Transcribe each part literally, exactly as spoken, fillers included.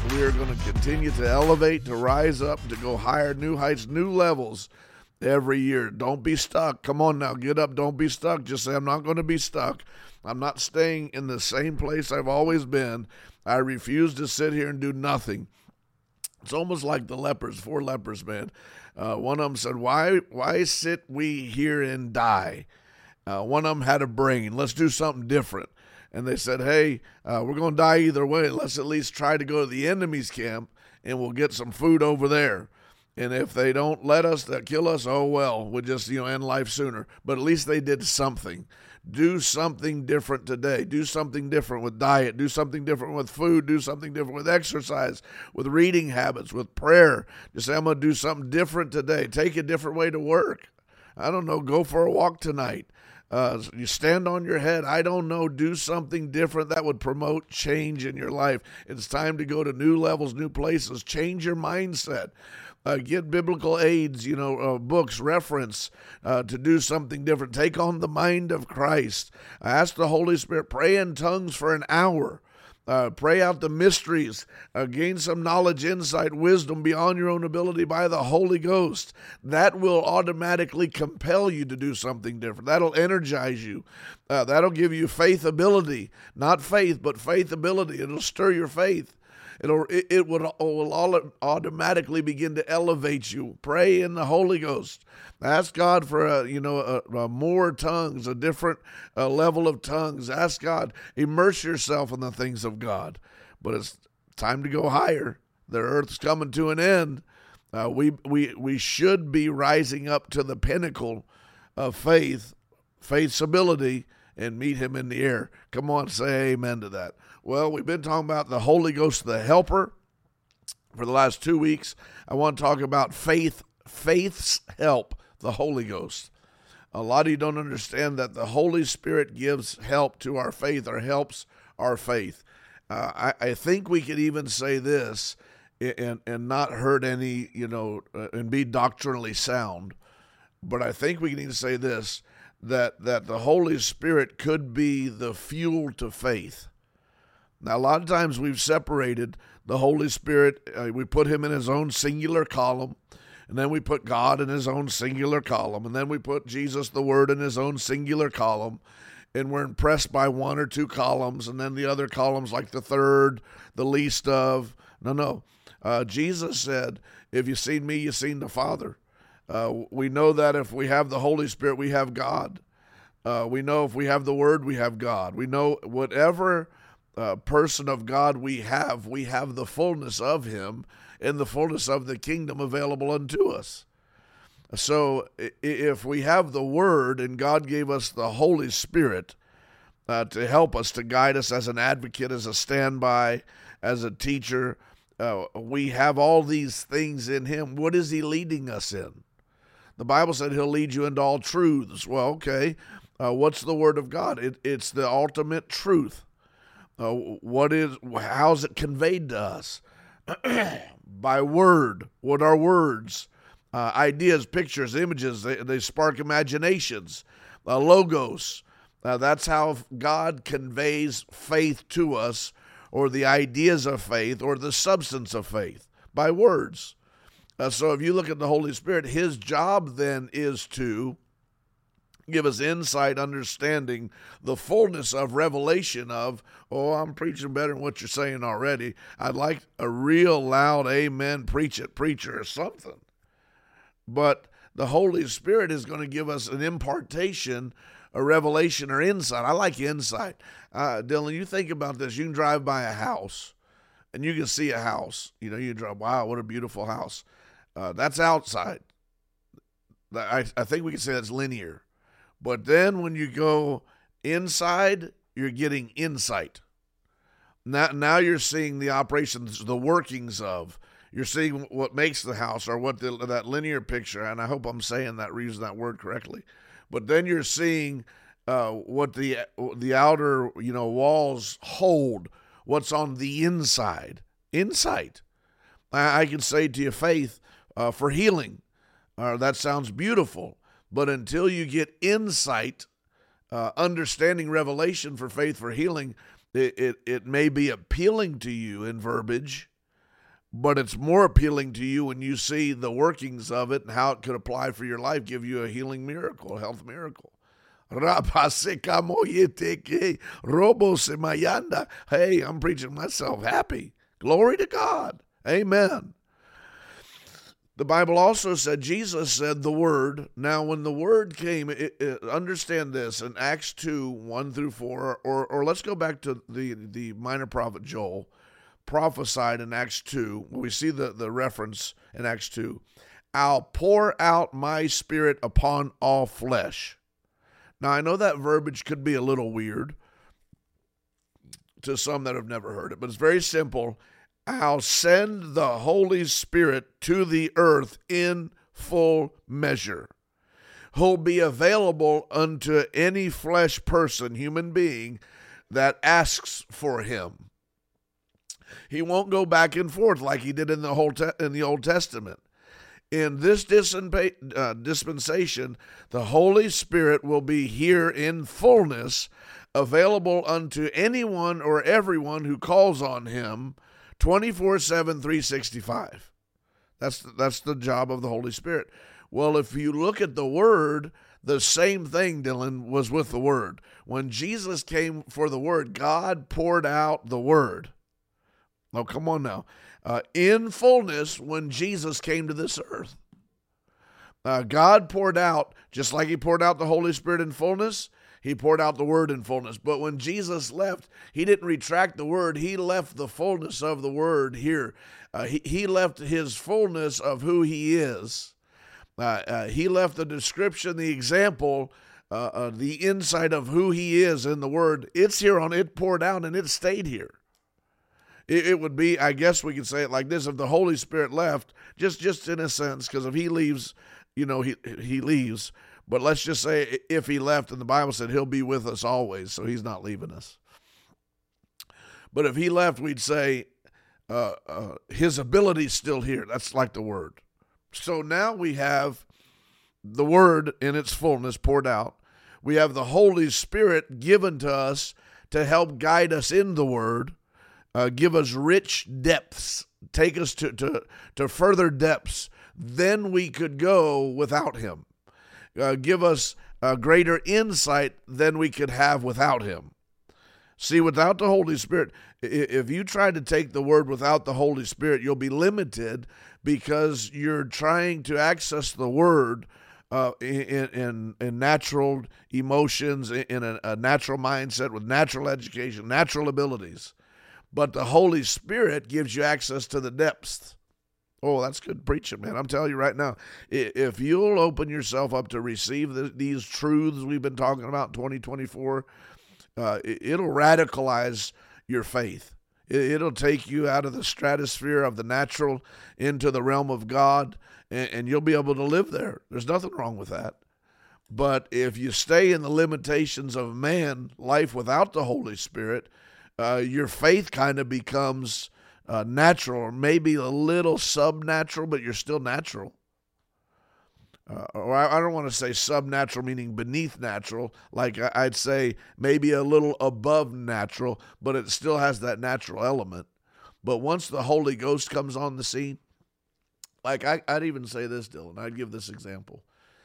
We are going to continue to elevate, to rise up, to go higher, new heights, new levels every year. Don't be stuck. Come on now, get up. Don't be stuck. Just say, I'm not going to be stuck. I'm not staying in the same place I've always been. I refuse to sit here and do nothing. It's almost like the lepers, four lepers, man. Uh, one of them said, why, why sit we here and die? Uh, one of them had a brain. Let's do something different. And they said, hey, uh, we're going to die either way. Let's at least try to go to the enemy's camp, and we'll get some food over there. And if they don't let us, they'll kill us, oh, well, we'll just, you know, end life sooner. But at least they did something. Do something different today. Do something different with diet. Do something different with food. Do something different with exercise, with reading habits, with prayer. Just say, I'm going to do something different today. Take a different way to work. I don't know, go for a walk tonight. Uh, you stand on your head. I don't know. Do something different that would promote change in your life. It's time to go to new levels, new places. Change your mindset. Uh, get biblical aids, you know, uh, books, reference uh, to do something different. Take on the mind of Christ. Ask the Holy Spirit. Pray in tongues for an hour. Uh, pray out the mysteries, uh, gain some knowledge, insight, wisdom beyond your own ability by the Holy Ghost. That will automatically compel you to do something different. That'll energize you. Uh, that'll give you faith ability, not faith, but faith ability. It'll stir your faith. It'll, it, it will, will all automatically begin to elevate you. Pray in the Holy Ghost. Ask God for a, you know, a, a more tongues, a different uh, level of tongues. Ask God, immerse yourself in the things of God. But it's time to go higher. The earth's coming to an end. Uh, we we we should be rising up to the pinnacle of faith, faith's ability, and meet Him in the air. Come on, say amen to that. Well, we've been talking about the Holy Ghost, the helper, for the last two weeks. I want to talk about faith, faith's help, the Holy Ghost. A lot of you don't understand that the Holy Spirit gives help to our faith, or helps our faith. Uh, I, I think we could even say this and, and not hurt any, you know, uh, and be doctrinally sound. But I think we can even say this, that, that the Holy Spirit could be the fuel to faith. Now, a lot of times we've separated the Holy Spirit. Uh, we put Him in His own singular column, and then we put God in His own singular column, and then we put Jesus, the Word, in His own singular column, and we're impressed by one or two columns, and then the other columns like the third, the least of. No, no. Uh, Jesus said, if you've seen me, you've seen the Father. Uh, we know that if we have the Holy Spirit, we have God. Uh, we know if we have the Word, we have God. We know whatever Uh, person of God we have, we have the fullness of Him and the fullness of the kingdom available unto us. So if we have the Word and God gave us the Holy Spirit uh, to help us, to guide us as an advocate, as a standby, as a teacher, uh, we have all these things in Him. What is He leading us in? The Bible said He'll lead you into all truths. Well, okay, uh, what's the Word of God? It, it's the ultimate truth. Uh, what is, how is it conveyed to us? By word. What are words? Uh, ideas, pictures, images, they, they spark imaginations. Uh, logos. Uh, that's how God conveys faith to us, or the ideas of faith, or the substance of faith, by words. Uh, so if you look at the Holy Spirit, His job then is to give us insight, understanding, the fullness of revelation of, oh, I'm preaching better than what you're saying already. I'd like a real loud amen, preach it, preacher, or something. But the Holy Spirit is going to give us an impartation, a revelation, or insight. I like insight. Uh, Dylan, you think about this. You can drive by a house, and you can see a house. You know, you drive, wow, what a beautiful house. Uh, that's outside. I, I think we can say that's linear. But then when you go inside, you're getting insight. Now, now you're seeing the operations, the workings of. You're seeing what makes the house, or what the, that linear picture, and I hope I'm saying that, using that word correctly. But then you're seeing uh, what the the outer, you know, walls hold, what's on the inside. Insight. I, I can say to you, faith uh, for healing. Uh, that sounds beautiful. But until you get insight, uh, understanding, revelation for faith for healing, it, it, it may be appealing to you in verbiage, but it's more appealing to you when you see the workings of it and how it could apply for your life, give you a healing miracle, a health miracle. Hey, I'm preaching myself happy. Glory to God. Amen. The Bible also said, Jesus said the word. Now, when the word came, it, it, understand this, in Acts two, one through four, or, or let's go back to the, the minor prophet Joel, prophesied in Acts two. We see the, the reference in Acts two. I'll pour out my spirit upon all flesh. Now, I know that verbiage could be a little weird to some that have never heard it, but it's very simple. I'll send the Holy Spirit to the earth in full measure. He'll be available unto any flesh person, human being, that asks for him. He won't go back and forth like he did in the whole te- in the Old Testament. In this dispensa- uh, dispensation, the Holy Spirit will be here in fullness, available unto anyone or everyone who calls on him, twenty-four seven, three sixty-five. That's that's the job of the Holy Spirit. Well, if you look at the Word, the same thing, Dylan, was with the Word. When Jesus came for the Word, God poured out the Word. Oh, come on now. Uh, in fullness, when Jesus came to this earth, uh, God poured out, just like he poured out the Holy Spirit in fullness, he poured out the word in fullness. But when Jesus left, he didn't retract the word. He left the fullness of the word here. Uh, he, he left his fullness of who he is. Uh, uh, he left the description, the example, uh, uh, the insight of who he is in the word. It's here on it, poured out, and it stayed here. It, it would be, I guess we could say it like this, if the Holy Spirit left, just, just in a sense, because if he leaves, you know, he he leaves. But let's just say if he left, and the Bible said he'll be with us always, so he's not leaving us. But if he left, we'd say uh, uh, his ability's still here. That's like the word. So now we have the word in its fullness poured out. We have the Holy Spirit given to us to help guide us in the word, uh, give us rich depths, take us to, to, to further depths. Then we could go without him. Uh, give us a greater insight than we could have without him. See, without the Holy Spirit, if you try to take the word without the Holy Spirit, you'll be limited because you're trying to access the word uh, in, in, in natural emotions, in a, a natural mindset with natural education, natural abilities. But the Holy Spirit gives you access to the depths. Oh, that's good preaching, man. I'm telling you right now, if you'll open yourself up to receive the, these truths we've been talking about in twenty twenty-four, uh, it'll radicalize your faith. It'll take you out of the stratosphere of the natural into the realm of God, and, and you'll be able to live there. There's nothing wrong with that. But if you stay in the limitations of man, life without the Holy Spirit, uh, your faith kind of becomes Uh, natural, or maybe a little subnatural, but you're still natural. Uh, or I, I don't want to say subnatural, meaning beneath natural. Like I'd say maybe a little above natural, but it still has that natural element. But once the Holy Ghost comes on the scene, like I, I'd even say this, Dylan, I'd give this example.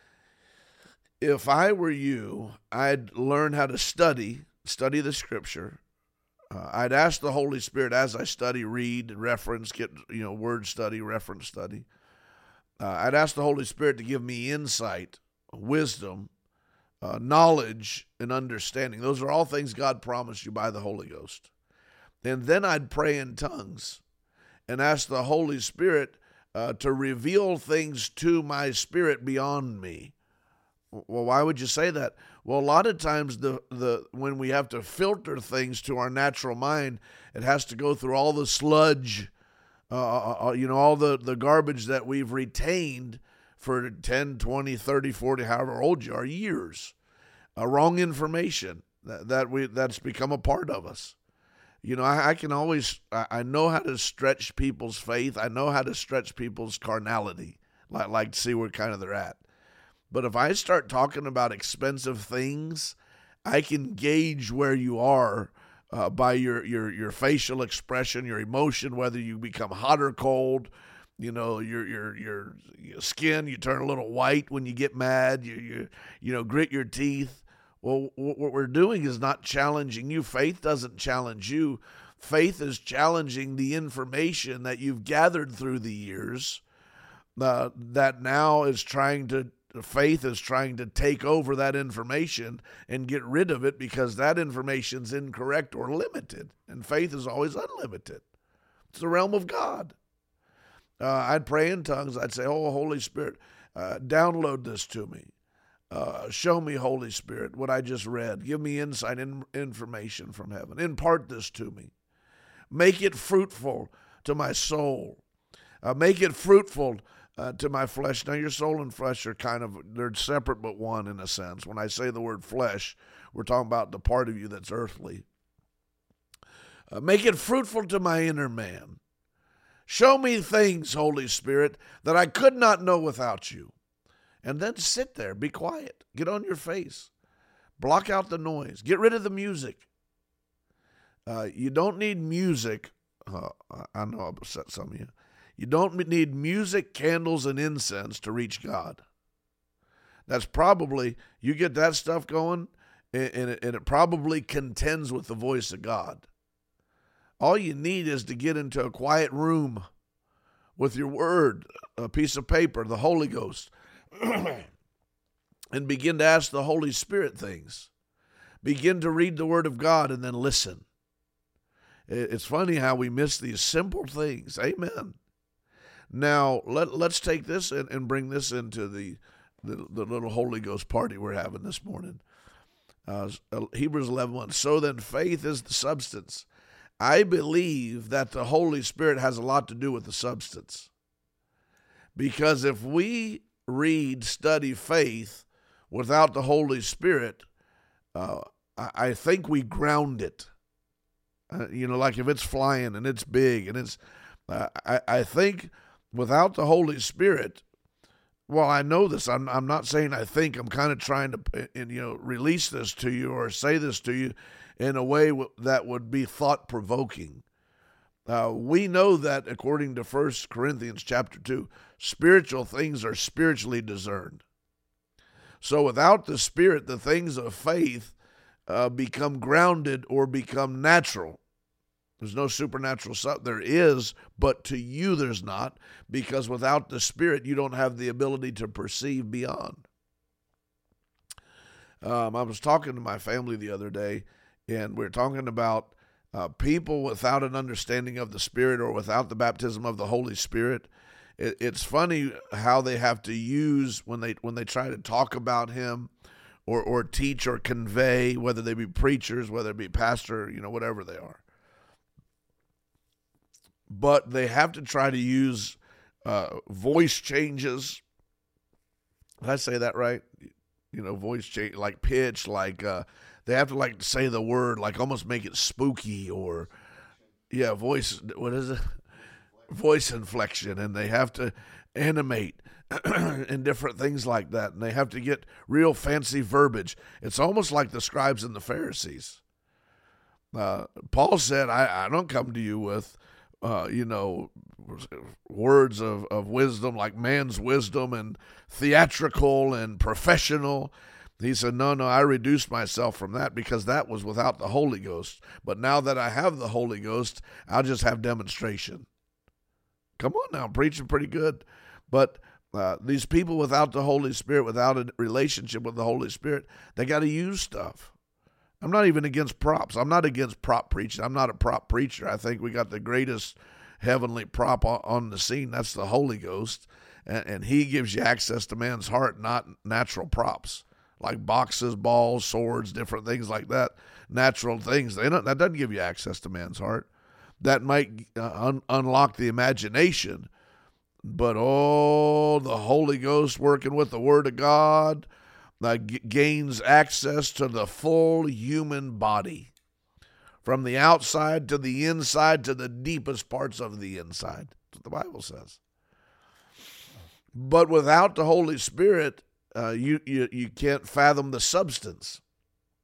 If I were you, I'd learn how to study, study the Scripture. Uh, I'd ask the Holy Spirit as I study, read, reference, get, you know, word study, reference study. Uh, I'd ask the Holy Spirit to give me insight, wisdom, uh, knowledge, and understanding. Those are all things God promised you by the Holy Ghost. And then I'd pray in tongues and ask the Holy Spirit uh, to reveal things to my spirit beyond me. Well, why would you say that? Well, a lot of times the, the when we have to filter things to our natural mind, it has to go through all the sludge, uh, uh, you know, all the, the garbage that we've retained for ten, twenty, thirty, forty, however old you are, years. Uh, wrong information that, that we that's become a part of us. You know, I, I can always, I, I know how to stretch people's faith. I know how to stretch people's carnality, like, like to see where kind of they're at. But if I start talking about expensive things, I can gauge where you are uh, by your, your, your facial expression, your emotion, whether you become hot or cold. You know, your, your your your skin, you turn a little white when you get mad. You you you know, grit your teeth. Well, what we're doing is not challenging you. Faith doesn't challenge you. Faith is challenging the information that you've gathered through the years. Uh, that now is trying to. Faith is trying to take over that information and get rid of it because that information's incorrect or limited. And faith is always unlimited. It's the realm of God. Uh, I'd pray in tongues. I'd say, oh, Holy Spirit, uh, download this to me. Uh, show me, Holy Spirit, what I just read. Give me insight and information from heaven. Impart this to me. Make it fruitful to my soul. Uh, make it fruitful uh, to my flesh. Now, your soul and flesh are kind of, they're separate but one in a sense. When I say the word flesh, we're talking about the part of you that's earthly. Uh, make it fruitful to my inner man. Show me things, Holy Spirit, that I could not know without you. And then sit there. Be quiet. Get on your face. Block out the noise. Get rid of the music. Uh, you don't need music. Uh, I know I'll upset some of you. You don't need music, candles, and incense to reach God. That's probably, you get that stuff going, and it, and it probably contends with the voice of God. All you need is to get into a quiet room with your word, a piece of paper, the Holy Ghost, and begin to ask the Holy Spirit things. Begin to read the Word of God and then listen. It's funny how we miss these simple things. Amen. Now, let, let's take this and, and bring this into the, the, the little Holy Ghost party we're having this morning. Uh, Hebrews eleven one. So then faith is the substance. I believe that the Holy Spirit has a lot to do with the substance. Because if we read, study faith without the Holy Spirit, uh, I think we ground it. Uh, you know, like if it's flying and it's big and it's, uh, I, I think without the Holy Spirit, well, I know this. I'm, I'm not saying I think. I'm kind of trying to, and, you know, release this to you or say this to you in a way that would be thought-provoking. Uh, we know that according to First Corinthians chapter two, spiritual things are spiritually discerned. So without the Spirit, the things of faith uh, become grounded or become natural. There's no supernatural stuff. There is, but to you there's not, because without the Spirit, you don't have the ability to perceive beyond. Um, I was talking to my family the other day, and we we're talking about uh, people without an understanding of the Spirit or without the baptism of the Holy Spirit. It, it's funny how they have to use when they when they try to talk about Him, or or teach or convey, whether they be preachers, whether it be pastor, you know, whatever they are. But they have to try to use uh, voice changes. Did I say that right? You know, voice change, like pitch, like uh, they have to like say the word, like almost make it spooky, or yeah, voice. What is it? Voice inflection, and they have to animate and different things like that, and they have to get real fancy verbiage. It's almost like the scribes and the Pharisees. Uh, Paul said, I, I don't come to you with, uh, you know, words of, of wisdom like man's wisdom and theatrical and professional. He said, no, no, I reduced myself from that because that was without the Holy Ghost. But now that I have the Holy Ghost, I'll just have demonstration. Come on now, I'm preaching pretty good. But uh, these people without the Holy Spirit, without a relationship with the Holy Spirit, they got to use stuff. I'm not even against props. I'm not against prop preaching. I'm not a prop preacher. I think we got the greatest heavenly prop on the scene. That's the Holy Ghost. And, and He gives you access to man's heart, not natural props like boxes, balls, swords, different things like that. Natural things. They don't, that doesn't give you access to man's heart. That might uh, un- unlock the imagination. But, oh, the Holy Ghost working with the Word of God uh, g- gains access to the full human body. From the outside to the inside to the deepest parts of the inside. That's what the Bible says. But without the Holy Spirit, uh, you, you, you can't fathom the substance.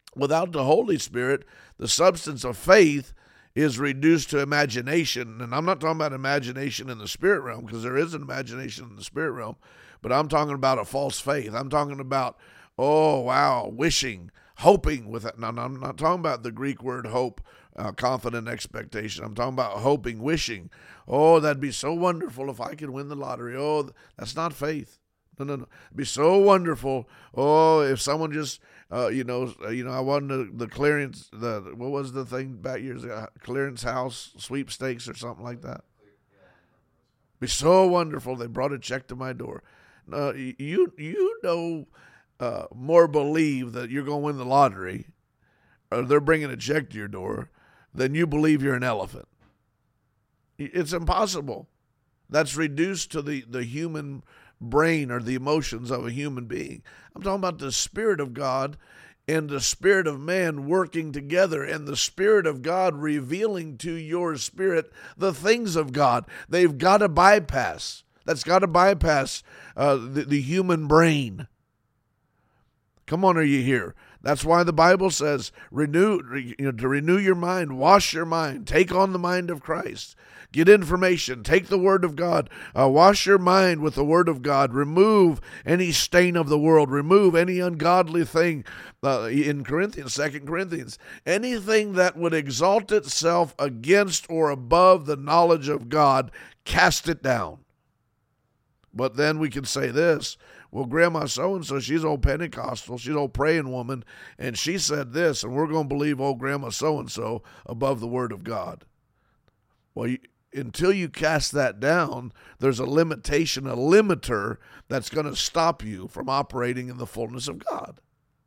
Without the Holy Spirit, the substance of faith is reduced to imagination. And I'm not talking about imagination in the spirit realm, because there is an imagination in the spirit realm, but I'm talking about a false faith. I'm talking about, oh, wow, wishing, hoping with it. Now, I'm not talking about the Greek word hope, uh, confident expectation. I'm talking about hoping, wishing. Oh, that'd be so wonderful if I could win the lottery. Oh, that's not faith. No, no, no. It'd be so wonderful. Oh, if someone just, uh, you know, uh, you know, I won the, the clearance, the, what was the thing back years ago? Clearance house sweepstakes or something like that. It'd be so wonderful. They brought a check to my door. Uh, you, you know, uh, more believe that you're going to win the lottery, or they're bringing a check to your door, than you believe you're an elephant. It's impossible. That's reduced to the, the human brain or the emotions of a human being. I'm talking about the Spirit of God and the spirit of man working together, and the Spirit of God revealing to your spirit the things of God. They've got to bypass. That's got to bypass uh, the, the human brain. Come on, are you here? That's why the Bible says, renew, you know, to renew your mind, wash your mind, take on the mind of Christ. Get information, take the Word of God, uh, wash your mind with the Word of God, remove any stain of the world, remove any ungodly thing, uh, in Corinthians, Second Corinthians, anything that would exalt itself against or above the knowledge of God, cast it down. But then we can say this, well, Grandma so-and-so, she's old Pentecostal, she's old praying woman, and she said this, and we're going to believe old Grandma so-and-so above the Word of God. Well, you, until you cast that down, there's a limitation, a limiter that's going to stop you from operating in the fullness of God.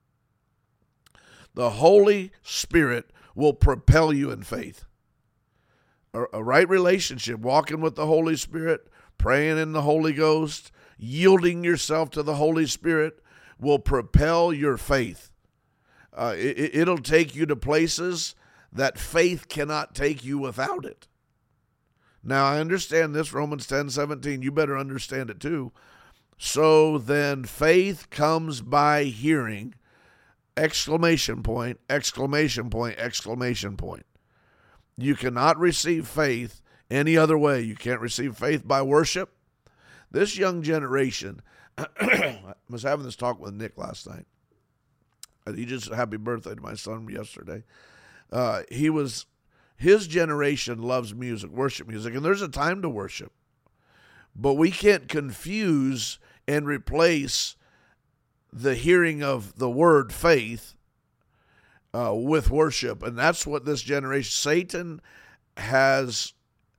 The Holy Spirit will propel you in faith. A, a right relationship, walking with the Holy Spirit, praying in the Holy Ghost, yielding yourself to the Holy Spirit will propel your faith. Uh, it, it'll take you to places that faith cannot take you without it. Now, I understand this, Romans ten seventeen. You better understand it too. So then faith comes by hearing, exclamation point, exclamation point, exclamation point. You cannot receive faith any other way. You can't receive faith by worship. This young generation, I was having this talk with Nick last night. He just happy birthday to my son yesterday. Uh, he was, his generation loves music, worship music, and there's a time to worship. But we can't confuse and replace the hearing of the word faith uh, with worship. And that's what this generation, Satan has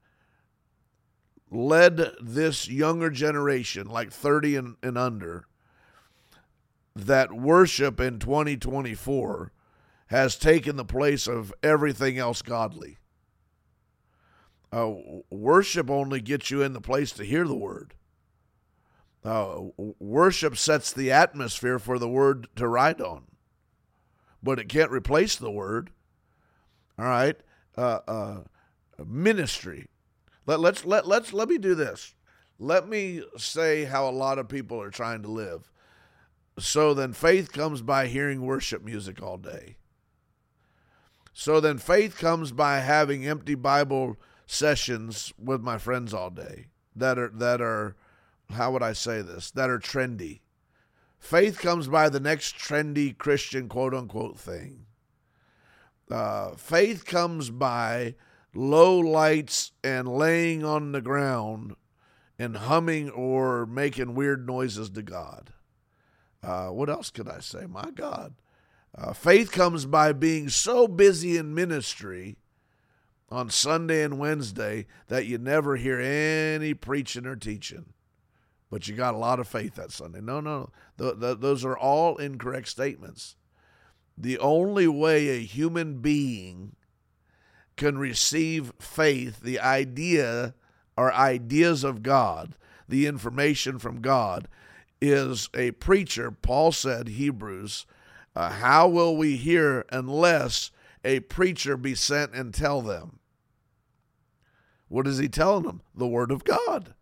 led this younger generation, like thirty and, and under, that worship in twenty twenty-four has taken the place of everything else godly. Uh, worship only gets you in the place to hear the word. Uh, worship sets the atmosphere for the word to ride on, but it can't replace the word. All right, uh, uh, ministry. Let, let's let let's let me do this. Let me say how a lot of people are trying to live. So then faith comes by hearing worship music all day. So then faith comes by having empty Bible sessions with my friends all day that are that are how would I say this? That are trendy. Faith comes by the next trendy Christian quote unquote thing. Uh, faith comes by low lights and laying on the ground and humming or making weird noises to God. Uh, what else could I say? My God. Uh, faith comes by being so busy in ministry on Sunday and Wednesday that you never hear any preaching or teaching. But you got a lot of faith that Sunday. No, no, th- th- those are all incorrect statements. The only way a human being can receive faith, the idea or ideas of God, the information from God, is a preacher. Paul said, Hebrews, uh, how will we hear unless a preacher be sent and tell them? What is he telling them? The word of God.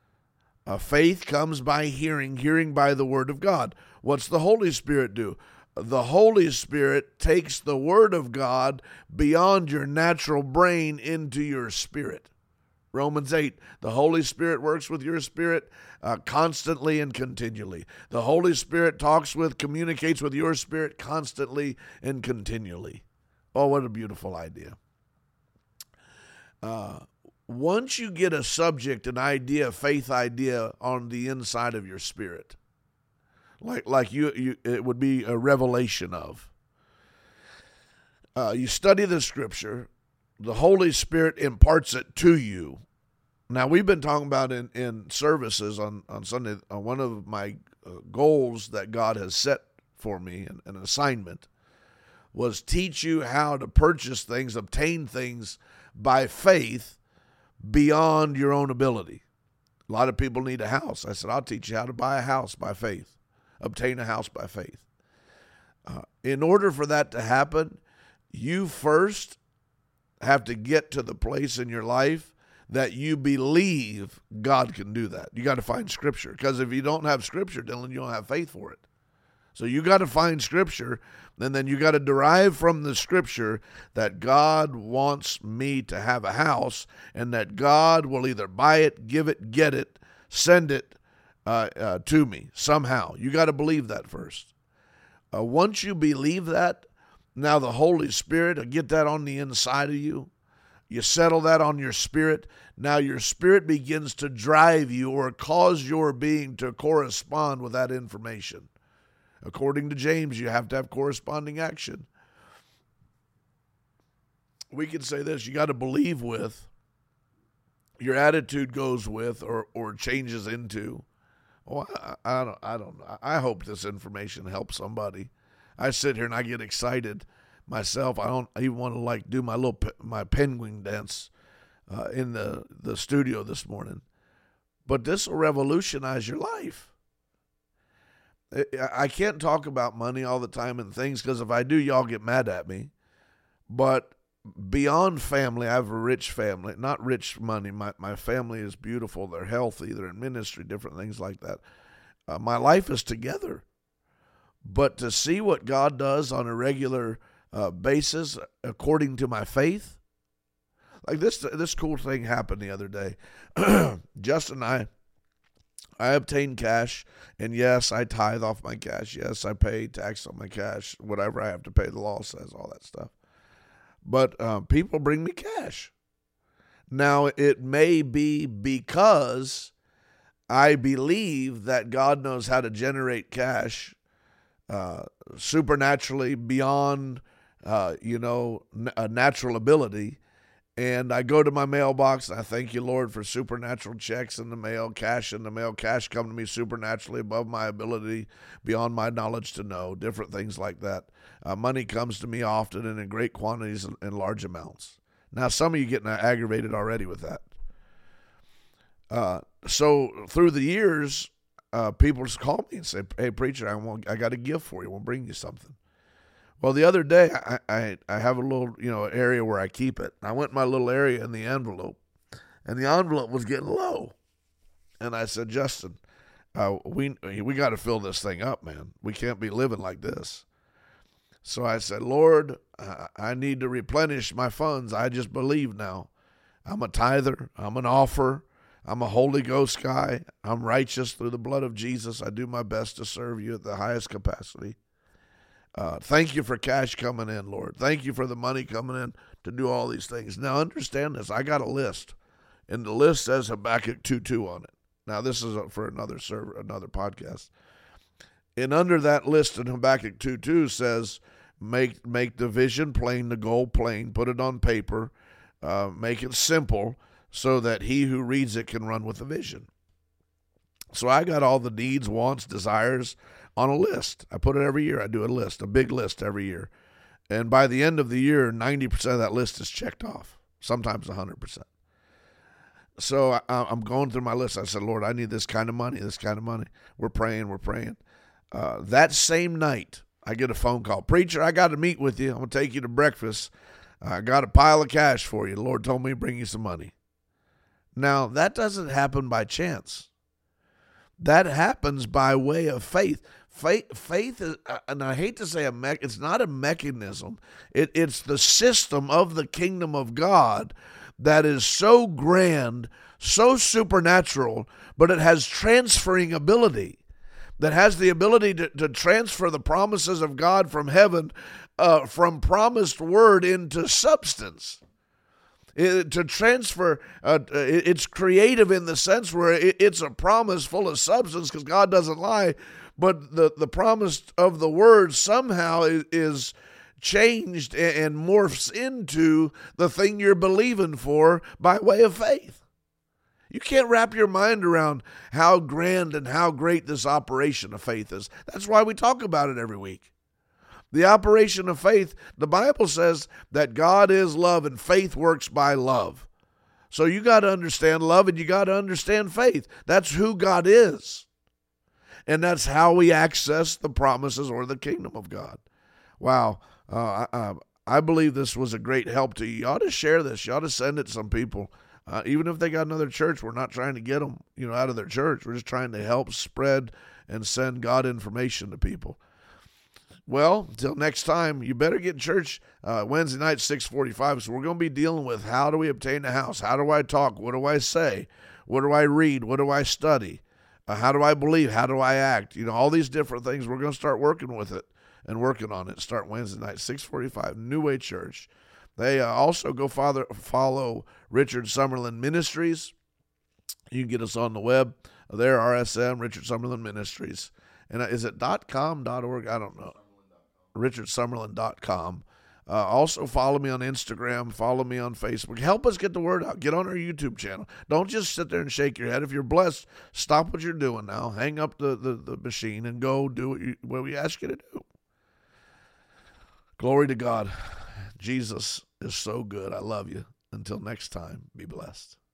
Uh, faith comes by hearing, hearing by the word of God. What's the Holy Spirit do? the Holy Spirit takes the Word of God beyond your natural brain into your spirit. Romans eight, the Holy Spirit works with your spirit uh, constantly and continually. The Holy Spirit talks with, communicates with your spirit constantly and continually. Oh, what a beautiful idea. Uh, once you get a subject, an idea, a faith idea on the inside of your spirit, like like you, you it would be a revelation of, uh, you study the Scripture, the Holy Spirit imparts it to you. Now, we've been talking about in, in services on, on Sunday, uh, one of my uh, goals that God has set for me, an, an assignment, was teach you how to purchase things, obtain things by faith beyond your own ability. A lot of people need a house. I said, I'll teach you how to buy a house by faith, obtain a house by faith. Uh, in order for that to happen, you first have to get to the place in your life that you believe God can do that. You got to find Scripture, because if you don't have Scripture, Dylan, you don't have faith for it. So you got to find Scripture, and then you got to derive from the Scripture that God wants me to have a house, and that God will either buy it, give it, get it, send it uh, uh, to me somehow. You got to believe that first. Uh, once you believe that, now the Holy Spirit will get that on the inside of you. You settle that on your spirit. Now your spirit begins to drive you or cause your being to correspond with that information. According to James, you have to have corresponding action. We can say this, you got to believe with, your attitude goes with or, or changes into. Oh, I, I don't I don't know. I hope this information helps somebody. I sit here and I get excited myself. I don't even want to like do my little my penguin dance uh, in the, the studio this morning. But this will revolutionize your life. I can't talk about money all the time and things, because if I do, y'all get mad at me. But beyond family, I have a rich family. Not rich money. My, my family is beautiful. They're healthy. They're in ministry, different things like that. Uh, my life is together. But to see what God does on a regular uh, basis according to my faith, like this this cool thing happened the other day. Justin and I, I obtained cash, and yes, I tithe off my cash. Yes, I pay tax on my cash, whatever I have to pay, the law says, all that stuff. But uh, people bring me cash. Now, it may be because I believe that God knows how to generate cash uh, supernaturally beyond, uh, you know, a natural ability. And I go to my mailbox, and I thank you, Lord, for supernatural checks in the mail, cash in the mail, cash come to me supernaturally above my ability, beyond my knowledge to know, different things like that. Uh, money comes to me often and in great quantities and, and large amounts. Now, some of you getting aggravated already with that. Uh, so through the years, uh, people just call me and say, hey, preacher, I want, I got a gift for you. I want to bring you something. Well, the other day, I, I I have a little, you know, area where I keep it. I went in my little area in the envelope, and the envelope was getting low. And I said, Justin, uh, we we got to fill this thing up, man. We can't be living like this. So I said, Lord, uh, I need to replenish my funds. I just believe now. I'm a tither. I'm an offerer. I'm a Holy Ghost guy. I'm righteous through the blood of Jesus. I do my best to serve you at the highest capacity. Uh, thank you for cash coming in, Lord. Thank you for the money coming in to do all these things. Now, understand this. I got a list, and the list says Habakkuk two two on it. Now, this is for another server, another podcast. And under that list in Habakkuk two two says, make make the vision plain, the goal plain, put it on paper, uh, make it simple so that he who reads it can run with the vision. So I got all the needs, wants, desires on a list. I put it every year. I do a list, a big list every year. And by the end of the year, ninety percent of that list is checked off, sometimes one hundred percent. So I, I'm going through my list. I said, Lord, I need this kind of money, this kind of money. We're praying, we're praying. Uh, that same night, I get a phone call. Preacher, I got to meet with you. I'm going to take you to breakfast. I got a pile of cash for you. The Lord told me to bring you some money. Now, that doesn't happen by chance. That happens by way of faith. Faith, faith is, and I hate to say a me, it's not a mechanism. It, it's the system of the kingdom of God that is so grand, so supernatural, but it has transferring ability, that has the ability to, to transfer the promises of God from heaven, uh, from promised word into substance. It, to transfer, uh, it, it's creative in the sense where it, it's a promise full of substance because God doesn't lie, but the, the promise of the word somehow is, is changed and morphs into the thing you're believing for by way of faith. You can't wrap your mind around how grand and how great this operation of faith is. That's why we talk about it every week. The operation of faith, the Bible says that God is love and faith works by love. So you got to understand love and you got to understand faith. That's who God is. And that's how we access the promises or the kingdom of God. Wow. Uh, I, I believe this was a great help to you. You ought to share this. You ought to send it to some people. Uh, even if they got another church, we're not trying to get them, you know, out of their church. We're just trying to help spread and send God information to people. Well, until next time, you better get in church uh, Wednesday night, six forty-five. So we're going to be dealing with how do we obtain a house? How do I talk? What do I say? What do I read? What do I study? Uh, how do I believe? How do I act? You know, all these different things. We're going to start working with it and working on it. Start Wednesday night, six forty-five, New Way Church. They uh, also go father, follow Richard Summerlin Ministries. You can get us on the web. There, R S M, Richard Summerlin Ministries. And uh, is it .com, .org? I don't know. richard summerlin dot com. Uh, also follow me on Instagram. Follow me on Facebook. Help us get the word out. Get on our YouTube channel. Don't just sit there and shake your head. If you're blessed, stop what you're doing now. Hang up the, the, the machine and go do what, you, what we ask you to do. Glory to God. Jesus is so good. I love you. Until next time, be blessed.